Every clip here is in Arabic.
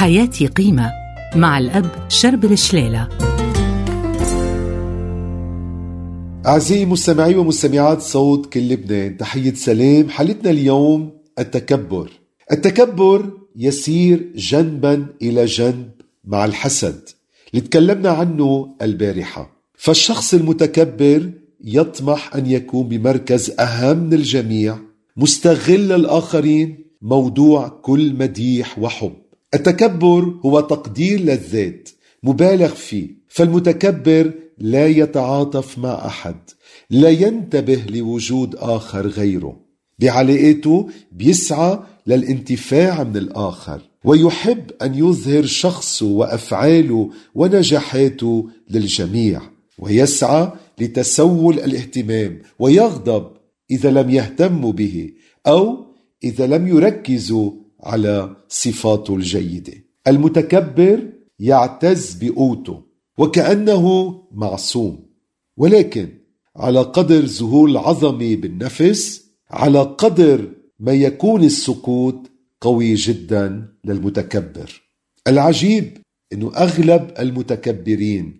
حياتي قيمة مع الأب شربل شلالة. أعزائي مستمعي ومستمعات صوت كل لبنان، تحية سلام. حلقتنا اليوم التكبر. التكبر يسير جنبا إلى جنب مع الحسد اللي تكلمنا عنه البارحة. فالشخص المتكبر يطمح أن يكون بمركز أهم من الجميع، مستغل الآخرين، موضوع كل مديح وحب. التكبر هو تقدير للذات مبالغ فيه، فالمتكبر لا يتعاطف مع أحد، لا ينتبه لوجود آخر غيره. بعلاقاته بيسعى للانتفاع من الآخر، ويحب أن يظهر شخصه وأفعاله ونجاحاته للجميع، ويسعى لتسول الاهتمام، ويغضب إذا لم يهتموا به أو إذا لم يركزوا على صفاته الجيدة. المتكبر يعتز بقوته وكأنه معصوم، ولكن على قدر ظهور العظمة بالنفس، على قدر ما يكون السكوت قوي جدا للمتكبر. العجيب أنه أغلب المتكبرين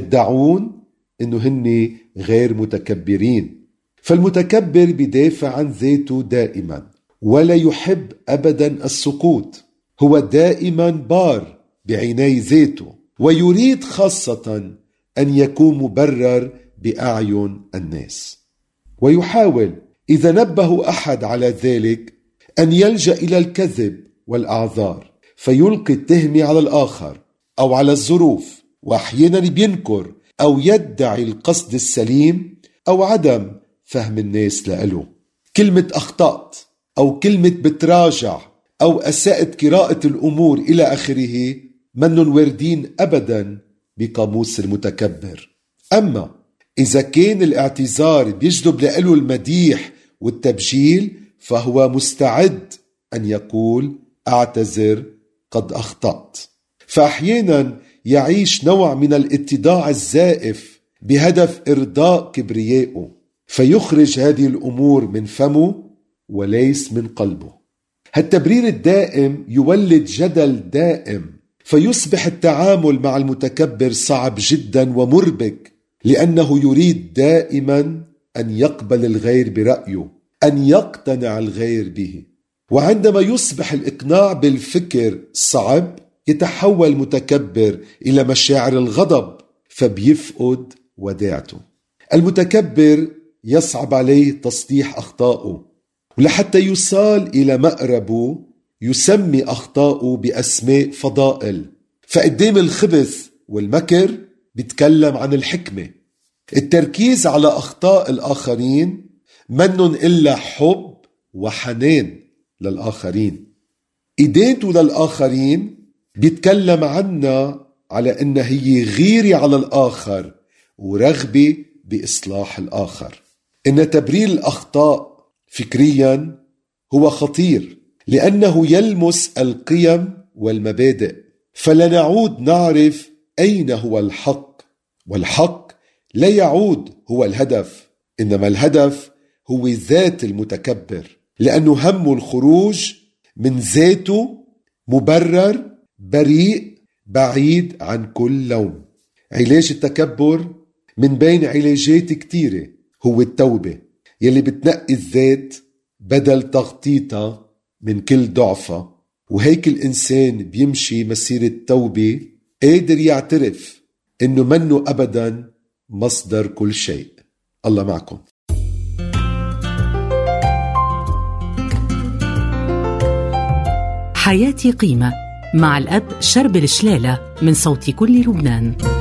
يدعون أنه هن غير متكبرين. فالمتكبر بدافع عن ذاته دائما، ولا يحب أبدا السكوت. هو دائما بار بعناي ذاته، ويريد خاصة أن يكون مبرر بأعين الناس، ويحاول إذا نبه أحد على ذلك أن يلجأ إلى الكذب والأعذار، فيلقي التهمة على الآخر أو على الظروف، وأحيانا بينكر أو يدعي القصد السليم أو عدم فهم الناس له. كلمة أخطأت أو كلمة بتراجع أو أساءت قراءة الأمور إلى آخره منن واردين أبدا بقاموس المتكبر. أما إذا كان الاعتذار بيجذب له المديح والتبجيل، فهو مستعد أن يقول أعتذر قد أخطأت. فأحيانا يعيش نوع من الاتضاع الزائف بهدف إرضاء كبريائه، فيخرج هذه الأمور من فمه وليس من قلبه. هالتبرير الدائم يولد جدل دائم، فيصبح التعامل مع المتكبر صعب جدا ومربك، لأنه يريد دائما أن يقبل الغير برأيه، أن يقتنع الغير به. وعندما يصبح الإقناع بالفكر صعب، يتحول المتكبر إلى مشاعر الغضب، فبيفقد وداعته. المتكبر يصعب عليه تصليح أخطائه، ولحتى يوصل إلى مأربه يسمي أخطائه بأسماء فضائل. فقدام الخبث والمكر بيتكلم عن الحكمة. التركيز على أخطاء الآخرين منن إلا حب وحنان للآخرين. إدانته للآخرين بيتكلم عنها على أنها هي غيرة على الآخر ورغبة بإصلاح الآخر. إن تبرير الأخطاء فكريا هو خطير، لأنه يلمس القيم والمبادئ، فلا نعود نعرف أين هو الحق، والحق لا يعود هو الهدف، إنما الهدف هو ذات المتكبر، لأنه همه الخروج من ذاته مبرر بريء بعيد عن كل لوم. علاج التكبر من بين علاجات كتيرة هو التوبة، يلي بتنقي الذات بدل تغطيتها من كل ضعفة. وهيك الإنسان بيمشي مسيرة توبة قادر يعترف إنه منه أبدا مصدر كل شيء. الله معكم. حياتي قيمة مع الأب شربل شلالة من صوت كل لبنان.